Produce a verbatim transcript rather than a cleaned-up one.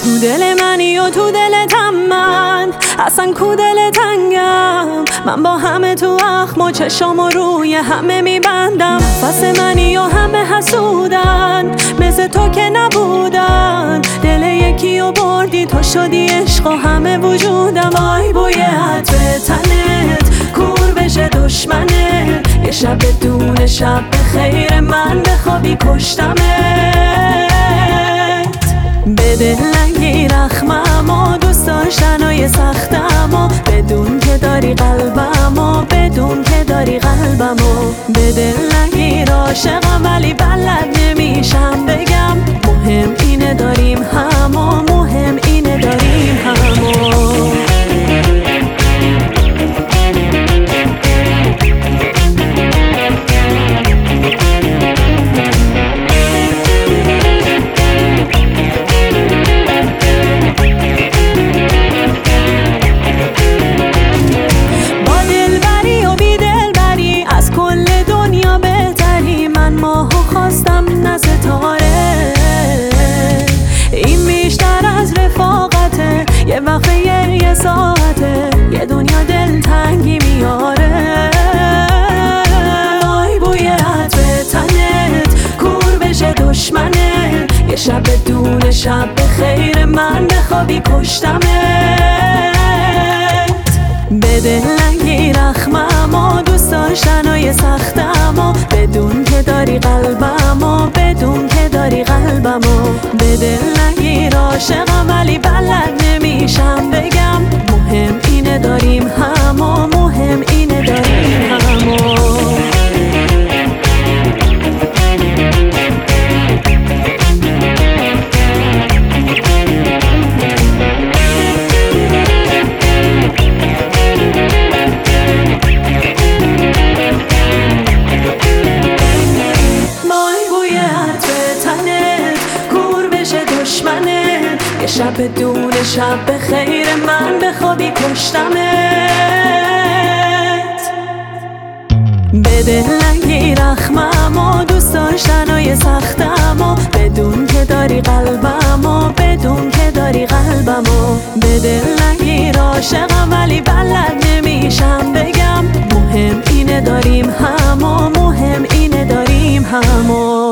تو دل منی و تو دلتم من، اصلا کو دل تنگم. من با همه تو اخم و چشام و روی همه میبندم. نفس منی و همه حسودن، مثل تو که نبودن. دل یکی و بردی تو شدی عشق و همه وجودم. آی بوی عطر تنت کور بشه دشمنت، یه شب بدون شب به خیر من بخوابی کشتمت. به دل نگیر اخمم و دوست داشتنای سختم و بدون که داری قلبم و بدون که داری قلبم و به دل نگیر عاشقم ولی بلد نمیشم بگم. مهم اینه داریم هم و مهم اینه داریم هم و یه وقفه یه ساعته یه دنیا دلتنگی میاره. آی بوی عطر تنت کور بشه دشمنت، یه شب بدون شب به خیر من بخوابی کشتمت. به دل نگیر اخمم و دوست داشتنای سختم و بدون که داری قلبم و بدون که داری قلبم و به دل نگیر عاشقم ولی بلد نمیشم بگم. مهم اینه داریم هم و مهم اینه داریم هم و یه شب بدون شب به خیر من بخوابی کشتمت. به دل نگیر اخمم و دوست داشتنای سختم و بدون که داری قلبم و بدون که داری قلبم و به دل نگیر عاشقم ولی بلد نمیشم بگم. مهم اینه داریم هم و مهم اینه داریم هم و